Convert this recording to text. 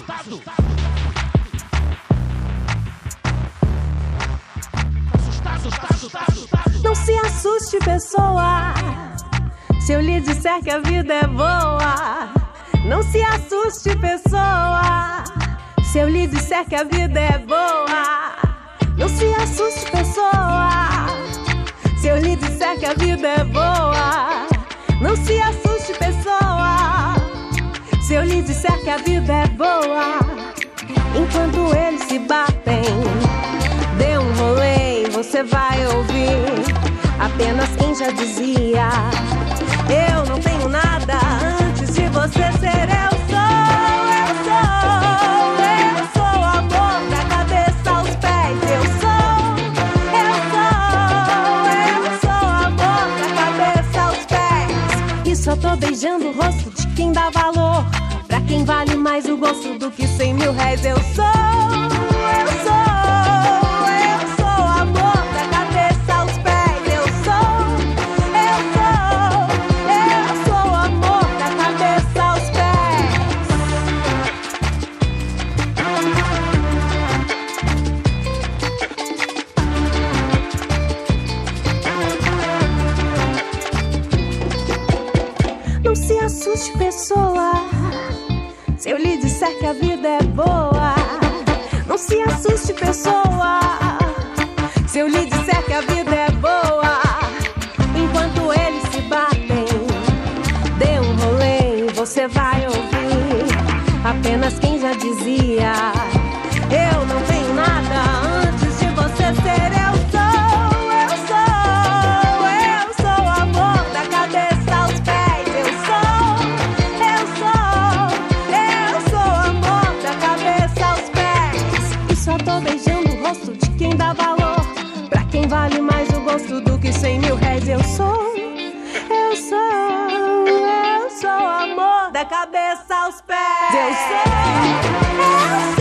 Não se assuste, pessoa, se eu lhe disser que a vida é boa. Não se assuste, pessoa, se eu lhe disser que a vida é boa. Não se assuste, pessoa, se eu lhe disser que a vida é boa. Não se assuste, pessoa, se eu lhe disser que a vida é boa. Enquanto eles se batem, dê um rolê e você vai ouvir apenas quem já dizia: eu não tenho nada antes de você ser. Eu sou amor da cabeça aos pés. Eu sou amor da cabeça aos pés. E só tô beijando o rosto de quem dá valor, pra quem vale mais o gosto do que 100 mil réis. Eu sou amor da cabeça aos pés. Eu sou amor da cabeça aos pés. Não se assuste, pessoa, se eu lhe disser que a vida é boa. Não se assuste, pessoa, se eu lhe disser que a vida é boa. Enquanto eles se batem, dê um rolê e você vai ouvir apenas quem já dizia: eu não tenho nada antes de você ser. Eu sou amor da cabeça aos pés. Eu sou amor da cabeça aos pés. E só tô beijando o rosto de quem dá valor, pra quem vale mais o gosto do que 100 mil réis. Eu sou amor da cabeça aos pés. Eu sou